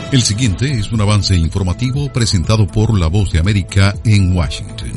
El siguiente es un avance informativo presentado por La Voz de América en Washington.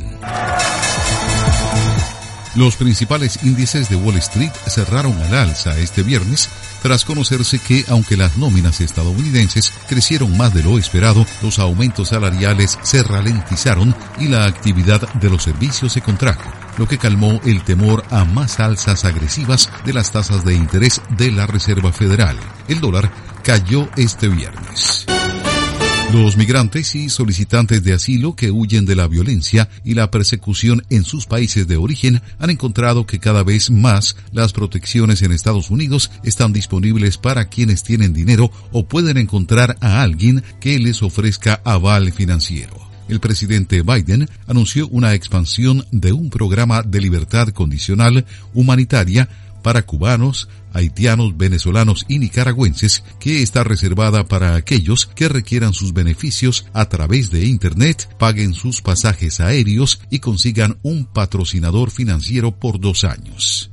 Los principales índices de Wall Street cerraron al alza este viernes tras conocerse que, aunque las nóminas estadounidenses crecieron más de lo esperado, los aumentos salariales se ralentizaron y la actividad de los servicios se contrajo, lo que calmó el temor a más alzas agresivas de las tasas de interés de la Reserva Federal. El dólar cayó este viernes. Los migrantes y solicitantes de asilo que huyen de la violencia y la persecución en sus países de origen han encontrado que cada vez más las protecciones en Estados Unidos están disponibles para quienes tienen dinero o pueden encontrar a alguien que les ofrezca aval financiero. El presidente Biden anunció una expansión de un programa de libertad condicional humanitaria para cubanos, haitianos, venezolanos y nicaragüenses, que está reservada para aquellos que requieran sus beneficios a través de Internet, paguen sus pasajes aéreos y consigan un patrocinador financiero por 2 años.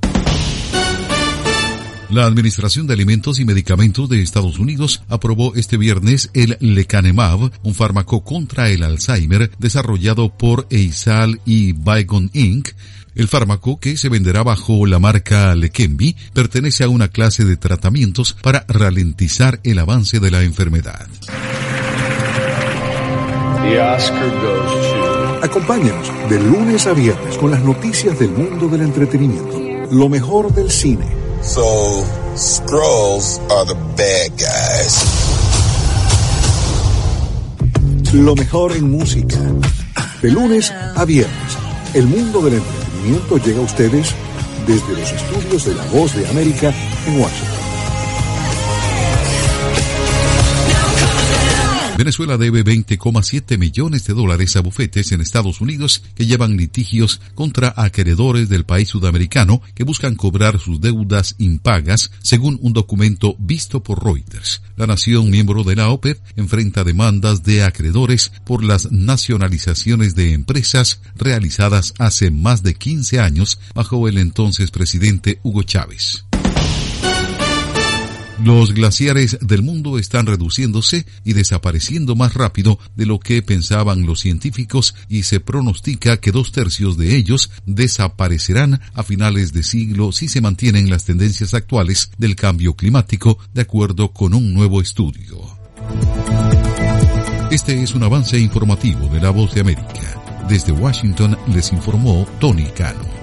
La Administración de Alimentos y Medicamentos de Estados Unidos aprobó este viernes el lecanemab, un fármaco contra el Alzheimer desarrollado por Eisai y Biogen Inc. El fármaco, que se venderá bajo la marca Leqembi, pertenece a una clase de tratamientos para ralentizar el avance de la enfermedad. Acompáñanos de lunes a viernes con las noticias del mundo del entretenimiento, lo mejor del cine. So, Skrulls are the bad guys. Lo mejor en música. De lunes a viernes, el mundo del entretenimiento llega a ustedes desde los estudios de La Voz de América en Washington. Venezuela debe $20,7 millones a bufetes en Estados Unidos que llevan litigios contra acreedores del país sudamericano que buscan cobrar sus deudas impagas, según un documento visto por Reuters. La nación miembro de la OPEP enfrenta demandas de acreedores por las nacionalizaciones de empresas realizadas hace más de 15 años bajo el entonces presidente Hugo Chávez. Los glaciares del mundo están reduciéndose y desapareciendo más rápido de lo que pensaban los científicos, y se pronostica que 2/3 de ellos desaparecerán a finales de siglo si se mantienen las tendencias actuales del cambio climático, de acuerdo con un nuevo estudio. Este es un avance informativo de La Voz de América. Desde Washington les informó Tony Cano.